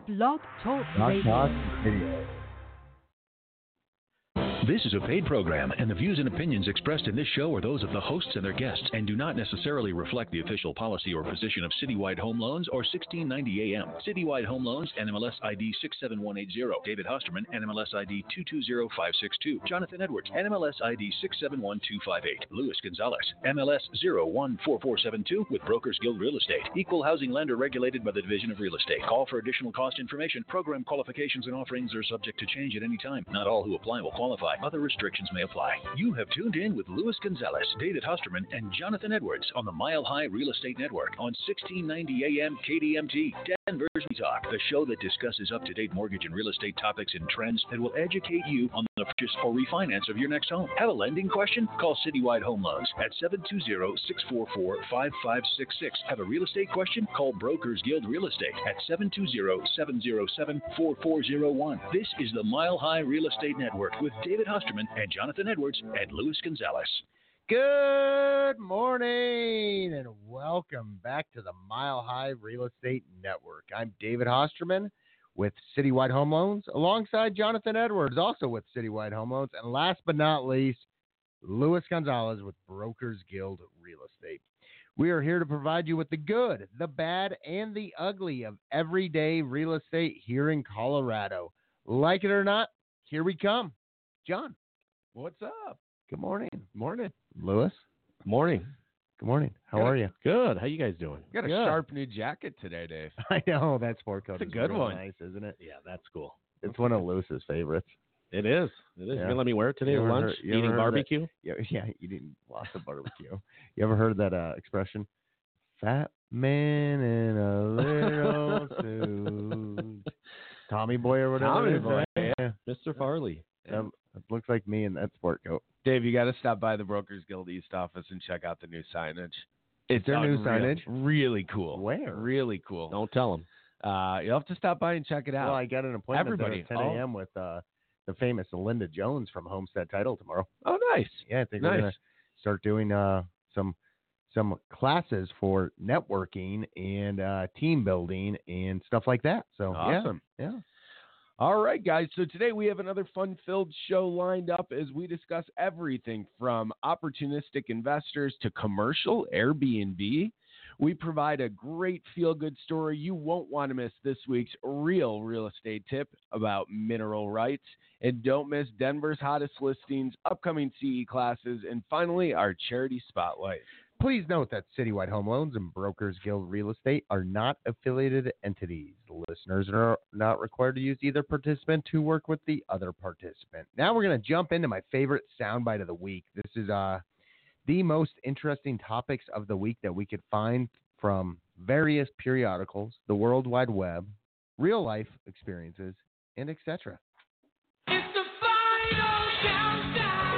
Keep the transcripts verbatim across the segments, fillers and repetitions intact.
Blog Talk Rock Radio. Talk Radio. This is a paid program, and the views and opinions expressed in this show are those of the hosts and their guests and do not necessarily reflect the official policy or position of Citywide Home Loans or sixteen ninety A M. Citywide Home Loans, N M L S I D six seven one eight zero. David Hosterman, N M L S I D two two zero five six two. Jonathan Edwards, N M L S I D six seven one two five eight. Luis Gonzalez, M L S zero one four four seven two with Brokers Guild Real Estate. Equal housing lender regulated by the Division of Real Estate. Call for additional cost information. Program qualifications and offerings are subject to change at any time. Not all who apply will qualify. Other restrictions may apply. You have tuned in with Luis Gonzalez, David Hosterman, and Jonathan Edwards on the Mile High Real Estate Network on sixteen ninety A M K D M T, Denver's Talk, the show that discusses up-to-date mortgage and real estate topics and trends that will educate you on the purchase or refinance of your next home. Have a lending question? Call Citywide Home Loans at seven two zero, six four four, five five six six. Have a real estate question? Call Brokers Guild Real Estate at seven two zero, seven zero seven, four four zero one. This is the Mile High Real Estate Network with David Hosterman and Jonathan Edwards and Luis Gonzalez. Good morning and welcome back to the Mile High Real Estate Network. I'm David Hosterman with Citywide Home Loans alongside Jonathan Edwards, also with Citywide Home Loans. And last but not least, Luis Gonzalez with Brokers Guild Real Estate. We are here to provide you with the good, the bad, and the ugly of everyday real estate here in Colorado. Like it or not, here we come. John. What's up? Good morning. Morning. Lewis. Morning. Good morning. How Good. are you? Good. How you guys doing? You got a Good. sharp new jacket today, Dave. I know that sport coat It's a is good really one. nice, isn't it? Yeah, that's cool. It's one of Lewis's favorites. It is. It is. Yeah. You gonna let me wear it today You at ever lunch? heard- you ever Eating heard that- barbecue? Yeah, yeah, eating lots of barbecue. You ever heard that uh, expression? Fat man in a little suit. Tommy Boy or whatever. Tommy it is, Boy, right? yeah. Mister Farley. That, that looks like me in that sport coat. Dave, you got to stop by the Brokers Guild East office and check out the new signage. It's there new unreal. signage? Really cool. Where? Really cool. Don't tell him. Uh, you'll have to stop by and check it out. Well, I got an appointment there Everybody. at ten a.m. with uh, the famous Linda Jones from Homestead Title tomorrow. Oh, nice. Yeah, I think Nice. we're going to start doing uh, some some classes for networking and uh, team building and stuff like that. So, Awesome. yeah. yeah. All right, guys. So today we have another fun-filled show lined up as we discuss everything from opportunistic investors to commercial Airbnb. We provide a great feel-good story you won't want to miss this week's real real estate tip about mineral rights. And don't miss Denver's hottest listings, upcoming C E classes, and finally, our charity spotlight. Please note that Citywide Home Loans and Brokers Guild Real Estate are not affiliated entities. Listeners are not required to use either participant to work with the other participant. Now we're going to jump into my favorite soundbite of the week. This is uh, the most interesting topics of the week that we could find from various periodicals, the World Wide Web, real life experiences, and et cetera. It's the final countdown.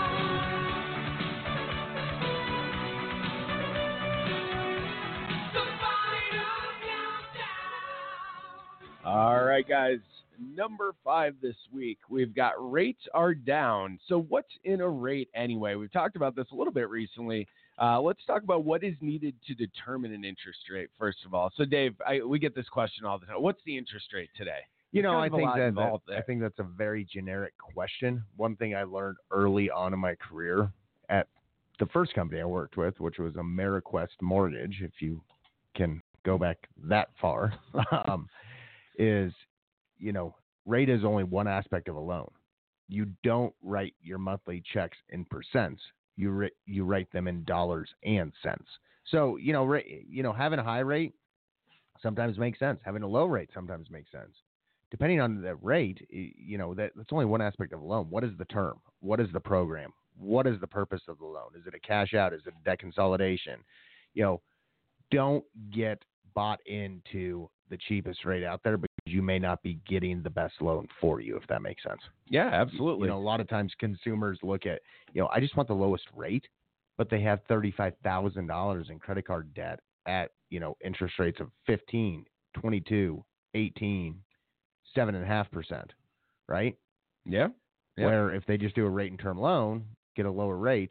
The final countdown. All right, guys. Number five this week, we've got rates are down. So what's in a rate anyway? We've talked about this a little bit recently. Uh, let's talk about what is needed to determine an interest rate, first of all. So, Dave, I, we get this question all the time. What's the interest rate today? You know, There's I kind of a think lot that, involved that I there. think that's a very generic question. One thing I learned early on in my career at the first company I worked with, which was AmeriQuest Mortgage, if you can go back that far, um, is, you know, rate is only one aspect of a loan. You don't write your monthly checks in percents. You ri- you write them in dollars and cents. So, you know, ra- you know, having a high rate sometimes makes sense. Having a low rate sometimes makes sense. Depending on the rate, y- you know, that, that's only one aspect of a loan. What is the term? What is the program? What is the purpose of the loan? Is it a cash out? Is it a debt consolidation? You know, don't get bought into the cheapest rate out there because you may not be getting the best loan for you, if that makes sense. Yeah, absolutely. You know, a lot of times consumers look at, you know, I just want the lowest rate, but they have thirty-five thousand dollars in credit card debt at, you know, interest rates of fifteen, twenty-two, eighteen, seven point five percent, right? Yeah. yeah. Where if they just do a rate and term loan, get a lower rate,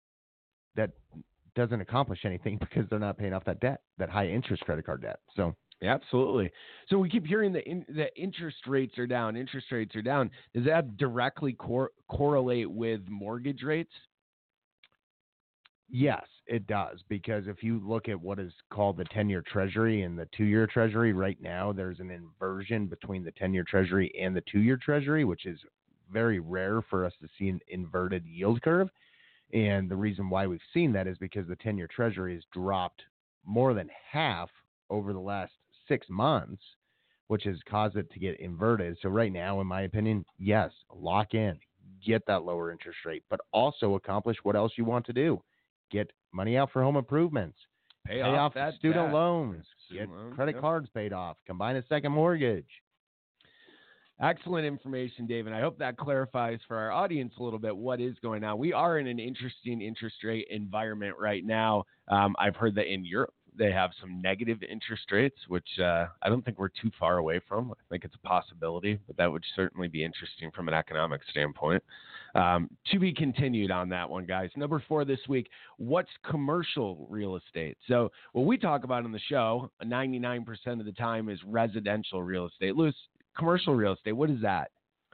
that doesn't accomplish anything because they're not paying off that debt, that high interest credit card debt. So Yeah, absolutely. So we keep hearing that in, that interest rates are down. Interest rates are down. Does that directly cor- correlate with mortgage rates? Yes, it does, because if you look at what is called the ten-year Treasury and the two-year Treasury right now, there's an inversion between the ten-year Treasury and the two-year Treasury, which is very rare for us to see an inverted yield curve. And the reason why we've seen that is because the ten-year Treasury has dropped more than half over the last six months, which has caused it to get inverted. So right now, in my opinion, yes, lock in, get that lower interest rate, but also accomplish what else you want to do. Get money out for home improvements, Pay, pay off, off that student debt. loans, Student get loans, credit yep. cards paid off, combine a second mortgage. Excellent information, Dave, and I hope that clarifies for our audience a little bit what is going on. We are in an interesting interest rate environment right now. Um, I've heard that in Europe they have some negative interest rates, which uh, I don't think we're too far away from. I think it's a possibility, but that would certainly be interesting from an economic standpoint. Um, to be continued on that one, guys. Number four this week, what's commercial real estate? So what we talk about on the show, ninety-nine percent of the time is residential real estate. Lewis, commercial real estate, what is that?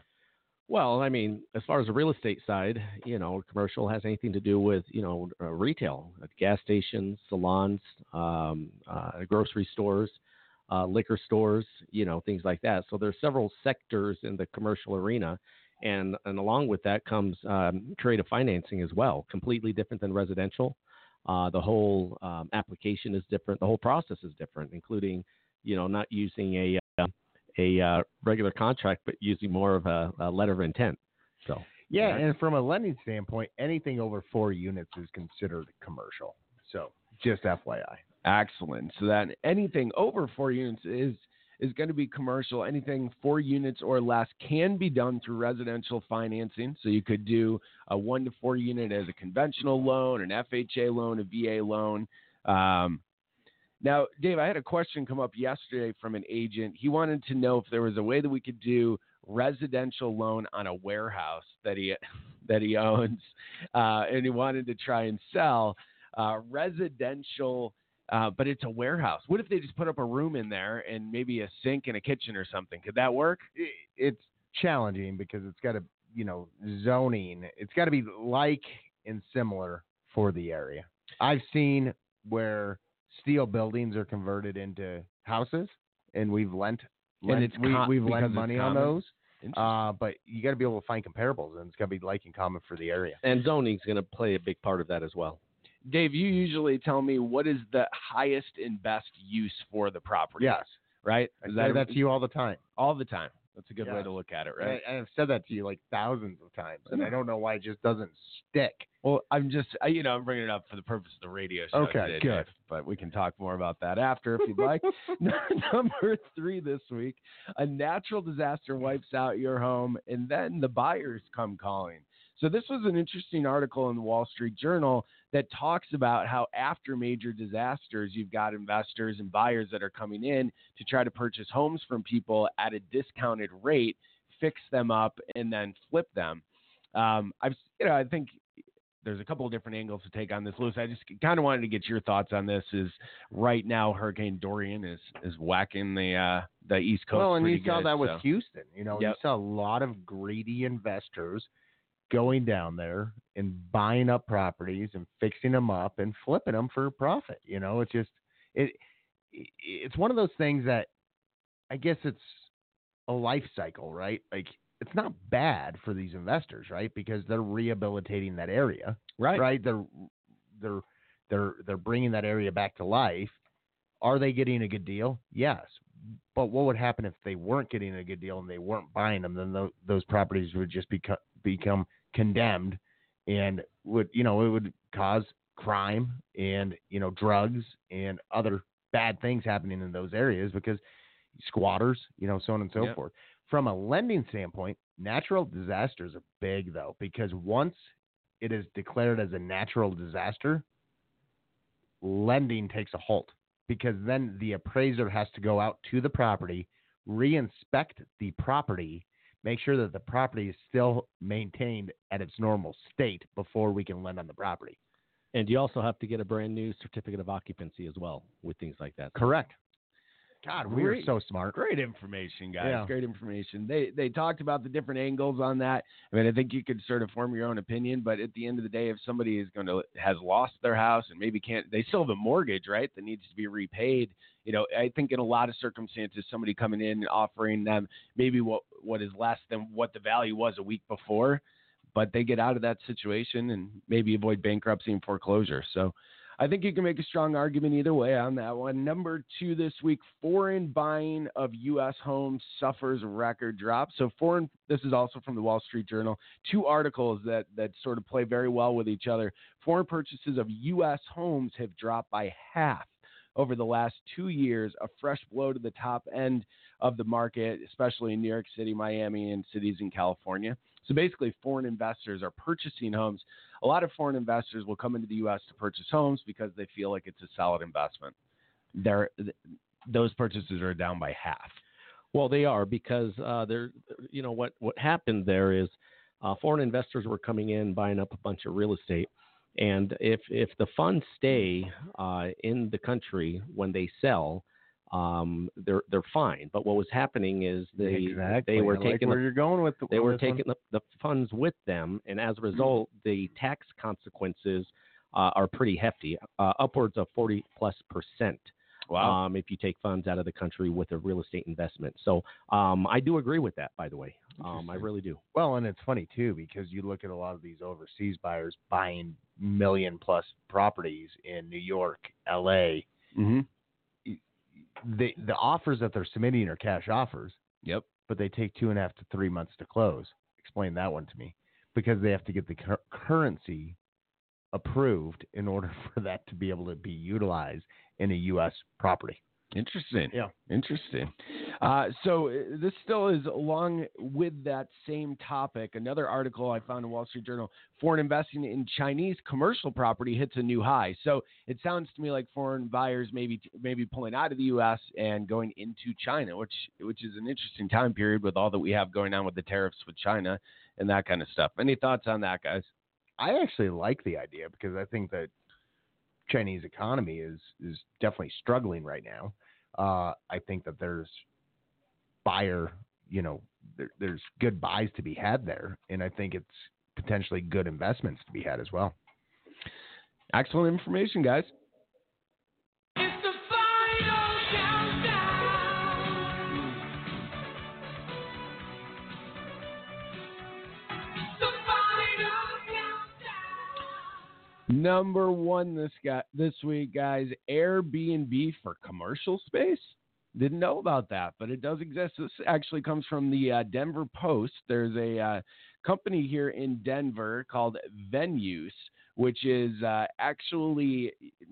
Well, I mean, as far as the real estate side, you know, commercial has anything to do with, you know, uh, retail, uh, gas stations, salons, um, uh, grocery stores, uh, liquor stores, you know, things like that. So there's several sectors in the commercial arena. And, and along with that comes um, creative financing as well, completely different than residential. Uh, the whole um, application is different. The whole process is different, including, you know, not using a uh, a uh, regular contract, but using more of a, a letter of intent. So Yeah, yeah. and from a lending standpoint, anything over four units is considered commercial. So just F Y I. Excellent. So that anything over four units is is going to be commercial. Anything four units or less can be done through residential financing. So you could do a one to four unit as a conventional loan, an F H A loan, a V A loan. Um, now, Dave, I had a question come up yesterday from an agent. He wanted to know if there was a way that we could do residential loan on a warehouse that he that he owns, uh, and he wanted to try and sell uh, residential. Uh, but it's a warehouse. What if they just put up a room in there and maybe a sink and a kitchen or something? Could that work? It's challenging because it's got to, you know, zoning. It's got to be like and similar for the area. I've seen where steel buildings are converted into houses, and we've lent, lent And it's we, com- we've because lent it's money on common? those. Uh, but you got to be able to find comparables, and it's got to be like and common for the area. And zoning is going to play a big part of that as well. Dave, you usually tell me what is the highest and best use for the property. Yes. Right? I Is say that that to you all the time. all the time? That's a good way Yes. to look at it, right? And I, I've said that to you like thousands of times, and I don't know why it just doesn't stick. Well, I'm just, I, you know, I'm bringing it up for the purpose of the radio show Okay, today, good. Dave, but we can talk more about that after if you'd like. Number three this week, a natural disaster wipes out your home, and then the buyers come calling. So this was an interesting article in the Wall Street Journal that talks about how after major disasters, you've got investors and buyers that are coming in to try to purchase homes from people at a discounted rate, fix them up, and then flip them. Um, I've, you know, I think there's a couple of different angles to take on this, Lewis. I just kind of wanted to get your thoughts on this. Is right now Hurricane Dorian is is whacking the uh, the East Coast. Well, and you pretty saw good, that with so. Houston. You know, Yep. you saw a lot of greedy investors going down there and buying up properties and fixing them up and flipping them for profit. You know, it's just it. It's one of those things that I guess it's a life cycle, right? Like it's not bad for these investors, right? Because they're rehabilitating that area, Right. Right? They're they're they're they're bringing that area back to life. Are they getting a good deal? Yes. But what would happen if they weren't getting a good deal and they weren't buying them? Then those, those properties would just become become condemned, and would you know it would cause crime and you know drugs and other bad things happening in those areas because squatters, you know, so on and so Yep. forth. From a lending standpoint, natural disasters are big though, because once it is declared as a natural disaster, lending takes a halt, because then the appraiser has to go out to the property, re-inspect the property, make sure that the property is still maintained at its normal state before we can lend on the property. And you also have to get a brand new certificate of occupancy as well with things like that. Correct. God, we are Great. so smart. Great information, guys. Yeah. Great information. They they talked about the different angles on that. I mean, I think you could sort of form your own opinion, but at the end of the day, if somebody is going to has lost their house and maybe can't, they still have a mortgage, right, that needs to be repaid. You know, I think in a lot of circumstances, somebody coming in and offering them maybe what what is less than what the value was a week before, but they get out of that situation and maybe avoid bankruptcy and foreclosure. So I think you can make a strong argument either way on that one. Number two this week, foreign buying of U S homes suffers record drop. So foreign, this is also from the Wall Street Journal, two articles that, that sort of play very well with each other. Foreign purchases of U S homes have dropped by half over the last two years, a fresh blow to the top end of the market, especially in New York City, Miami, and cities in California. So basically, foreign investors are purchasing homes. A lot of foreign investors will come into the U S to purchase homes because they feel like it's a solid investment. They're, those purchases are down by half. Well, they are because uh, they're, you know, what, what happened there is uh, foreign investors were coming in, buying up a bunch of real estate. And if if the funds stay uh, in the country when they sell, um, they're they're fine. But what was happening is they exactly. they were I like taking where the, you're going with the, they were this taking the, the funds with them, and as a result, the tax consequences uh, are pretty hefty, uh, upwards of forty plus percent. Wow. Um, if you take funds out of the country with a real estate investment. So um, I do agree with that, by the way. Um, I really do. Well, and it's funny, too, because you look at a lot of these overseas buyers buying million-plus properties in New York, L A. Mm-hmm. The, the offers that they're submitting are cash offers, Yep. but they take two and a half to three months to close. Explain that one to me. Because they have to get the cur- currency approved in order for that to be able to be utilized in a U S property. Interesting. Yeah. Interesting. Uh, so uh, this still is along with that same topic. Another article I found in Wall Street Journal, foreign investing in Chinese commercial property hits a new high. So it sounds to me like foreign buyers maybe maybe pulling out of the U S and going into China, which which is an interesting time period with all that we have going on with the tariffs with China and that kind of stuff. Any thoughts on that, guys? I actually like the idea because I think that Chinese economy is is definitely struggling right now. Uh, I think that there's buyer, you know, there, there's good buys to be had there, and I think it's potentially good investments to be had as well. Excellent information, guys. It's the final countdown. The final countdown. Number one this guy this week, guys, Airbnb for commercial space. Didn't know about that, but it does exist. This actually comes from the uh, Denver Post. There's a uh, company here in Denver called Venues, which is uh, actually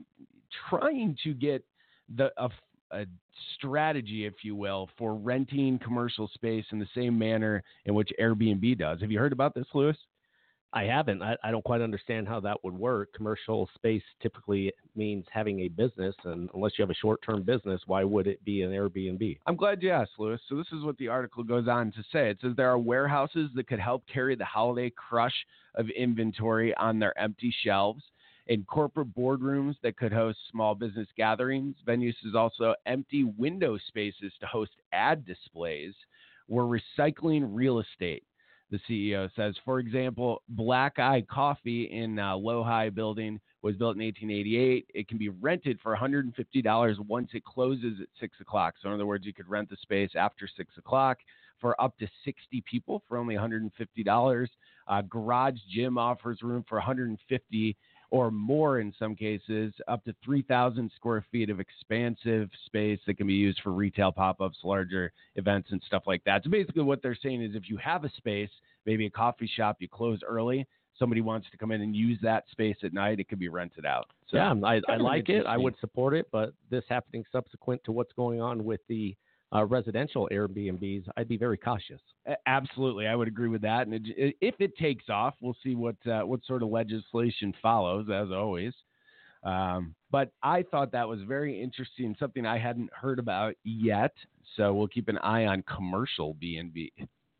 trying to get the a, a strategy, if you will, for renting commercial space in the same manner in which Airbnb does. Have you heard about this, Lewis? I haven't. I, I don't quite understand how that would work. Commercial space typically means having a business, and unless you have a short-term business, why would it be an Airbnb? I'm glad you asked, Lewis. So this is what the article goes on to say. It says there are warehouses that could help carry the holiday crush of inventory on their empty shelves, and corporate boardrooms that could host small business gatherings. Venues is also empty window spaces to host ad displays. We're recycling real estate, the C E O says. For example, Black Eye Coffee in uh, Lowhigh Building was built in eighteen eighty-eight. It can be rented for one hundred fifty dollars once it closes at six o'clock. So in other words, you could rent the space after six o'clock for up to sixty people for only one hundred fifty dollars. Uh, Garage Gym offers room for one hundred fifty or more in some cases, up to three thousand square feet of expansive space that can be used for retail pop-ups, larger events, and stuff like that. So basically what they're saying is if you have a space, maybe a coffee shop, you close early, somebody wants to come in and use that space at night, it could be rented out. So, yeah, I, I kind of like it. I interesting. would support it, but this happening subsequent to what's going on with the uh, residential Airbnbs, I'd be very cautious. A- Absolutely, I would agree with that. And it, if it takes off, we'll see what uh, what sort of legislation follows, as always. Um, but I thought that was very interesting, something I hadn't heard about yet. So we'll keep an eye on commercial B and B.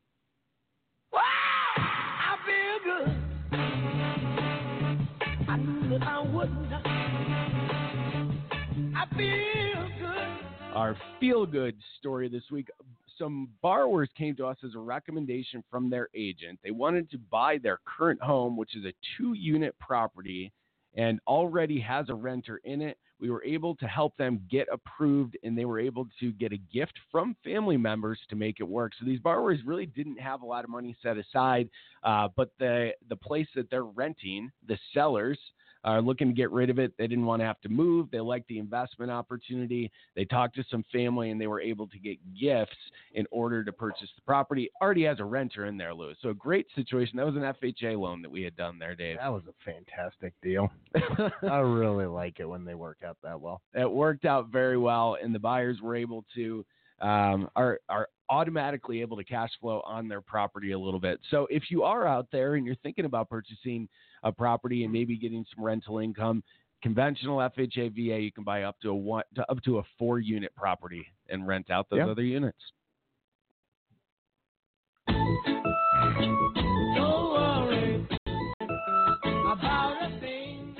Wow, I feel good. I knew that I would. I feel good. Our feel-good story this week. Some borrowers came to us as a recommendation from their agent. They wanted to buy their current home, which is a two-unit property, and already has a renter in it. We were able to help them get approved, and they were able to get a gift from family members to make it work. So these borrowers really didn't have a lot of money set aside, uh, but the the place that they're renting, the sellers, are looking to get rid of it. They didn't want to have to move. They liked the investment opportunity. They talked to some family, and they were able to get gifts in order to purchase the property. Already has a renter in there, Lewis. So a great situation. That was an F H A loan that we had done there, Dave. That was a fantastic deal. I really like it when they work out that well. It worked out very well, and the buyers were able to um, are are automatically able to cash flow on their property a little bit. So if you are out there and you're thinking about purchasing a property and maybe getting some rental income, conventional F H A V A, you can buy up to a one to up to a four unit property and rent out those Yeah. other units. Don't worry about a thing,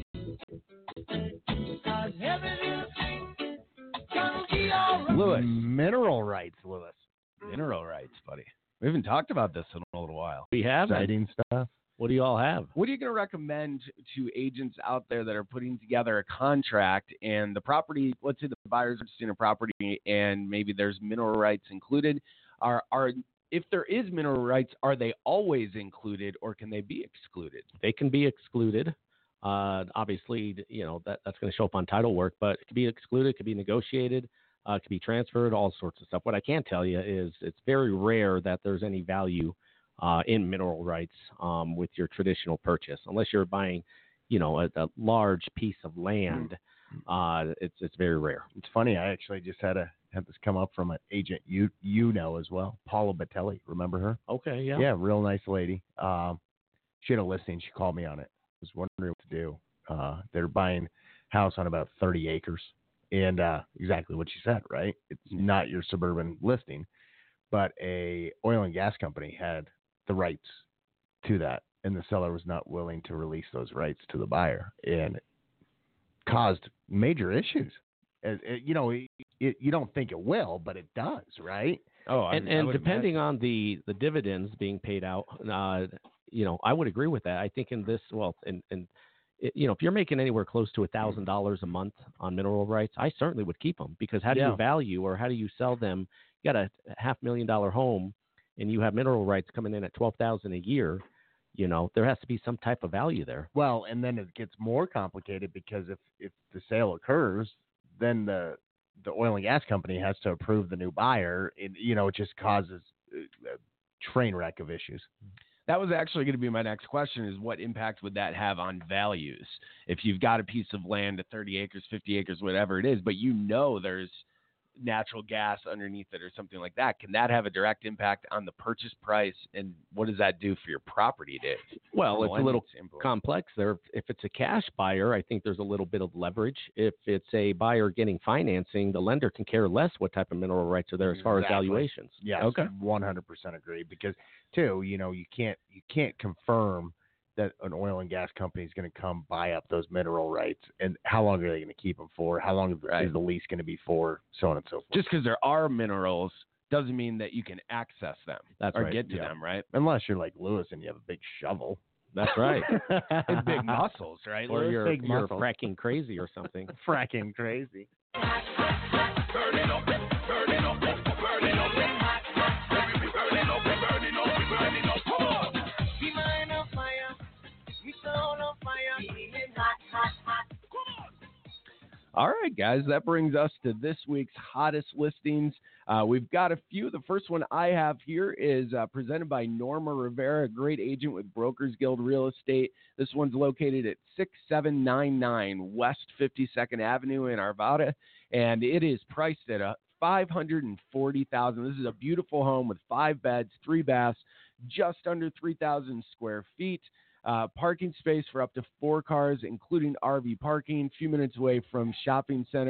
'cause every little thing gonna be all right. Lewis, Mineral rights, Lewis. mineral rights, buddy. We haven't talked about this in a little while. We have. Exciting stuff. What do you all have? What are you going to recommend to agents out there that are putting together a contract and the property, let's say the buyer's interested in a property and maybe there's mineral rights included, are, are if there is mineral rights, are they always included or can they be excluded? They can be excluded. Uh, obviously, you know, that, that's going to show up on title work, but it can be excluded, it can be negotiated, uh, it can be transferred, all sorts of stuff. What I can tell you is it's very rare that there's any value uh, in mineral rights um, with your traditional purchase, unless you're buying, you know, a, a large piece of land. Uh, it's it's very rare. It's funny. I actually just had a had this come up from an agent you you know as well, Paula Batelli. Remember her? Okay, yeah. Yeah, real nice lady. Um, she had a listing. She called me on it. I was wondering what to do. Uh, they're buying a house on about thirty acres, and uh, exactly what she said. Right? It's not your suburban listing, but a oil and gas company had the rights to that, and the seller was not willing to release those rights to the buyer, and it caused major issues. As, it- you know, it, it, you don't think it will, but it does, right? Oh, I, and I and would depending imagine. on the the dividends being paid out, uh, you know, I would agree with that. I think in this, well, and and it, you know, if you're making anywhere close to a thousand dollars a month on mineral rights, I certainly would keep them, because how do Yeah. you value or how do you sell them? You got a half million dollar home, and you have mineral rights coming in at twelve thousand a year. You know, there has to be some type of value there. Well, and then it gets more complicated because if, if the sale occurs, then the the oil and gas company has to approve the new buyer, and you know, it just causes a train wreck of issues. That was actually going to be my next question, is what impact would that have on values? If you've got a piece of land at thirty acres, fifty acres, whatever it is, but you know there's natural gas underneath it or something like that, can that have a direct impact on the purchase price? And what does that do for your property, Dave? Well, From it's a lending little standpoint. complex there. If it's a cash buyer, I think there's a little bit of leverage. If it's a buyer getting financing, the lender can care less what type of mineral rights are there as far as Exactly. valuations. Yes, Okay. one hundred percent agree. Because too, you know, you can't you can't confirm that an oil and gas company is going to come buy up those mineral rights, and how long are they going to keep them for? How long is the- Right. is the lease going to be for? So on and so forth. Just because there are minerals doesn't mean that you can access them That's or right, get to yeah. them, right? Unless you're like Lewis and you have a big shovel. That's right. And big muscles, right? Or Lewis? you're, big you're muscle. fracking crazy or something. Fracking crazy. Be mine on fire, me soul on fire, feeling hot, hot, hot. All right, guys, that brings us to this week's hottest listings. Uh, we've got a few. The first one I have here is uh, presented by Norma Rivera, a great agent with Brokers Guild Real Estate. This one's located at six seven nine nine West fifty-second Avenue in Arvada, and it is priced at a five hundred forty thousand dollars. This is a beautiful home with five beds, three baths, just under three thousand square feet. Uh, parking space for up to four cars, including R V parking, a few minutes away from shopping center.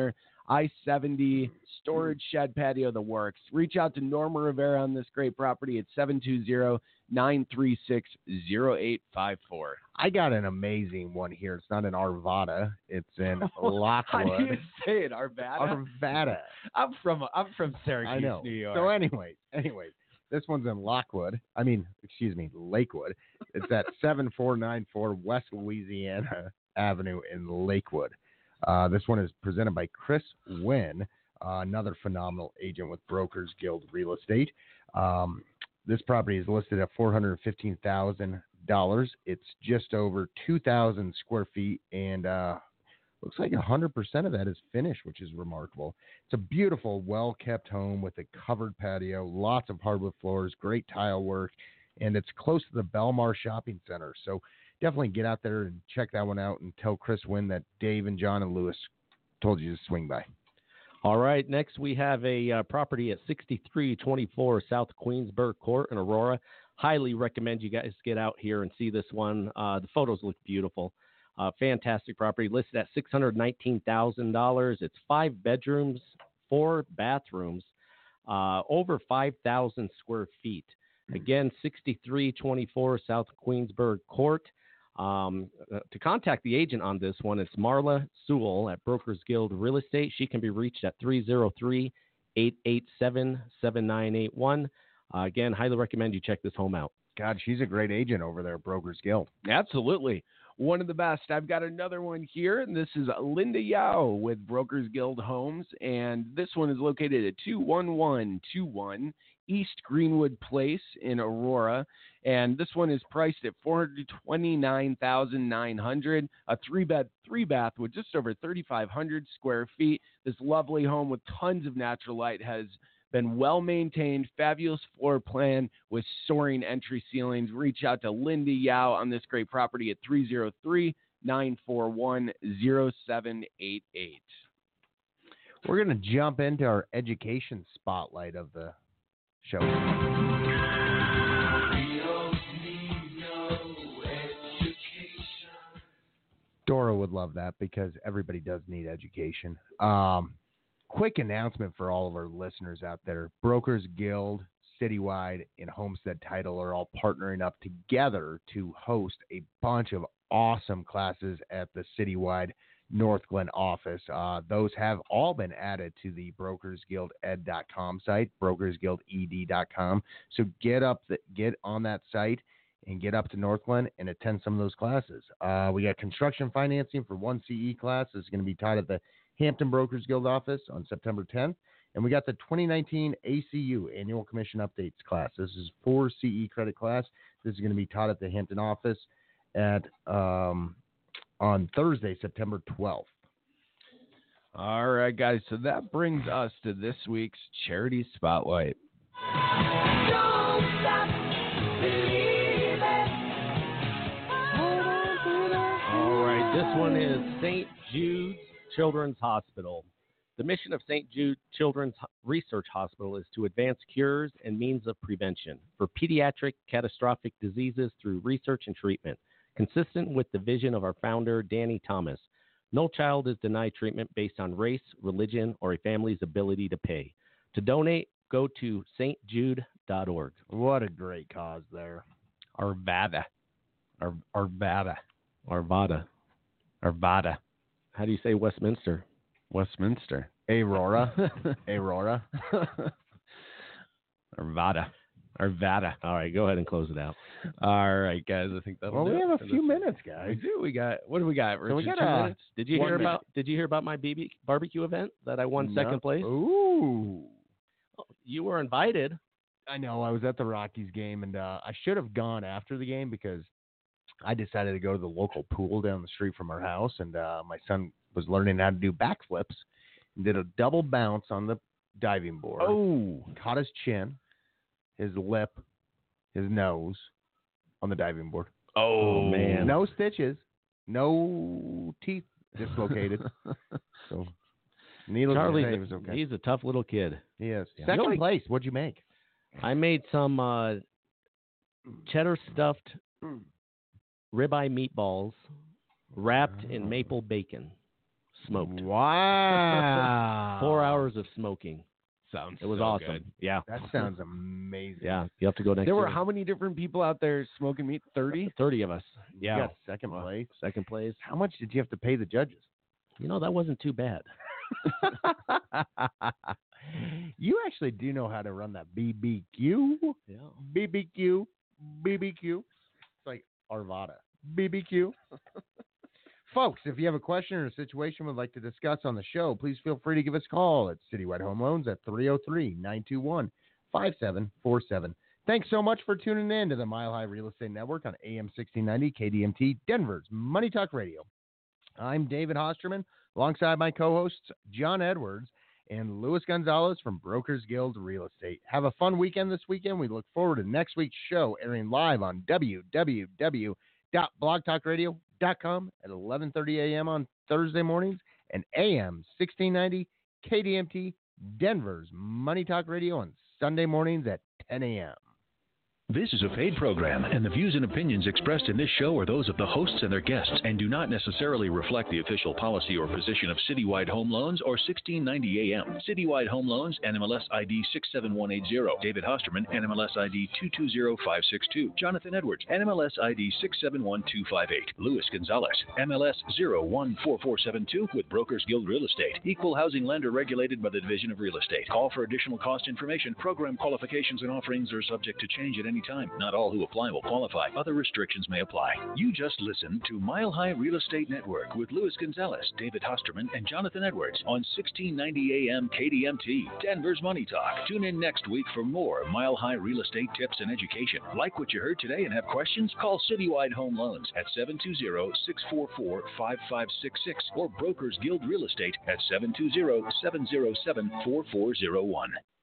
I seventy, storage shed, patio, the works. Reach out to Norma Rivera on this great property at seven two zero, nine three six, zero eight five four. I got an amazing one here. It's not in Arvada. It's in How do you Lockwood. say it, Arvada? Arvada. I'm from I'm from Syracuse, I know. New York. So anyways, anyways, this one's in Lockwood. I mean, excuse me, Lakewood. It's at seven four nine four West Louisiana Avenue in Lakewood. Uh, this one is presented by Chris Wynn, uh, another phenomenal agent with Brokers Guild Real Estate. Um, this property is listed at four hundred fifteen thousand dollars. It's just over two thousand square feet, and uh, looks like one hundred percent of that is finished, which is remarkable. It's a beautiful, well-kept home with a covered patio, lots of hardwood floors, great tile work, and it's close to the Belmar Shopping Center. So definitely get out there and check that one out and tell Chris Wynn that Dave and John and Lewis told you to swing by. All right, next we have a uh, property at sixty-three twenty-four South Queensburg Court in Aurora. Highly recommend you guys get out here and see this one. Uh, the photos look beautiful. Uh, fantastic property, listed at six hundred nineteen thousand dollars. It's five bedrooms, four bathrooms, uh, over five thousand square feet. Again, sixty-three twenty-four South Queensburg Court. Um, uh, to contact the agent on this one, it's Marla Sewell at Brokers Guild Real Estate. She can be reached at three oh three, eight eight seven, seven nine eight one. Uh, again, highly recommend you check this home out. God, she's a great agent over there at Brokers Guild. Absolutely. One of the best. I've got another one here, and this is Linda Yao with Brokers Guild Homes, and this one is located at two one one two one East Greenwood Place in Aurora, and this one is priced at four hundred twenty-nine thousand nine hundred dollars, a three-bed, three-bath with just over thirty-five hundred square feet. This lovely home with tons of natural light has been well-maintained, fabulous floor plan with soaring entry ceilings. Reach out to Linda Yao on this great property at three oh three, nine four one, oh seven eight eight. We're going to jump into our education spotlight of the show. Dora would love that because everybody does need education. Um, quick announcement for all of our listeners out there. Brokers Guild, Citywide, and Homestead Title are all partnering up together to host a bunch of awesome classes at the Citywide North Glen office. Uh, those have all been added to the brokers guild ed dot com site, brokers guild e d dot com. So get up, the, get on that site and get up to North Glen and attend some of those classes. Uh, we got construction financing for one C E class. This is going to be taught at the Hampton Brokers Guild office on September tenth. And we got the twenty nineteen A C U Annual Commission Updates class. This is four C E credit class. This is going to be taught at the Hampton office at um, on Thursday, September twelfth. All right, guys. So that brings us to this week's Charity Spotlight. Don't stop believing. All right, this one is Saint Jude's Children's Hospital. The mission of Saint Jude Children's Research Hospital is to advance cures and means of prevention for pediatric catastrophic diseases through research and treatment, consistent with the vision of our founder, Danny Thomas. No child is denied treatment based on race, religion, or a family's ability to pay. To donate, go to s t jude dot org. What a great cause there. Arvada. Ar- Arvada. Arvada. Arvada. How do you say Westminster? Westminster. Aurora. Aurora. Arvada. Arvada. All right, go ahead and close it out. All right, guys. I think that'll Well, do we it have a for few this week. minutes, We guys. do. We got, what do we got? So we Richard, got two a- minutes? Did you One hear minute. about Did you hear about my B B barbecue event that I won No. second place? Ooh. You were invited. I know. I was at the Rockies game, and uh, I should have gone after the game because I decided to go to the local pool down the street from our house, and uh, my son was learning how to do backflips and did a double bounce on the diving board. Oh. Caught his chin, his lip, his nose on the diving board. Oh, man. No stitches, no teeth dislocated. So, needless Charlie's to say, a, it was okay. he's a tough little kid. He is. Yeah. Second You know, place. What'd you make? I made some uh, cheddar stuffed ribeye meatballs wrapped in maple bacon. smoked. Wow. Four hours of smoking. Sounds It was so awesome. good. Yeah. That sounds amazing. Yeah. You have to go next There were year. how many different people out there smoking meat? thirty? thirty of us. You Yeah. got second Wow. place. Second place. How much did you have to pay the judges? You know, that wasn't too bad. You actually do know how to run that B B Q. Yeah. B B Q. B B Q. It's like Arvada. B B Q. Folks, if you have a question or a situation we'd like to discuss on the show, please feel free to give us a call at Citywide Home Loans at three oh three, nine two one, five seven four seven. Thanks so much for tuning in to the Mile High Real Estate Network on A M sixteen ninety K D M T, Denver's Money Talk Radio. I'm David Hosterman, alongside my co-hosts John Edwards and Luis Gonzalez from Brokers Guild Real Estate. Have a fun weekend this weekend. We look forward to next week's show airing live on w w w dot blog talk radio dot com at eleven thirty a.m. on Thursday mornings and A M sixteen ninety K D M T, Denver's Money Talk Radio on Sunday mornings at ten a.m. This is a paid program, and the views and opinions expressed in this show are those of the hosts and their guests and do not necessarily reflect the official policy or position of Citywide Home Loans or sixteen ninety A M. Citywide Home Loans, N M L S I D six seven one eight zero. David Hosterman, N M L S I D two two zero five six two. Jonathan Edwards, N M L S I D six seven one two five eight. Luis Gonzalez, M L S zero one four four seven two with Brokers Guild Real Estate. Equal housing lender regulated by the Division of Real Estate. Call for additional cost information. Program qualifications and offerings are subject to change at any time. Not all who apply will qualify. Other restrictions may apply. You just listened to Mile High Real Estate Network with Luis Gonzalez, David Hosterman, and Jonathan Edwards on sixteen ninety A M K D M T, Denver's Money Talk. Tune in next week for more Mile High Real Estate tips and education. Like what you heard today and have questions? Call Citywide Home Loans at seven two zero, six four four, five five six six or Brokers Guild Real Estate at seven two zero, seven zero seven, four four zero one.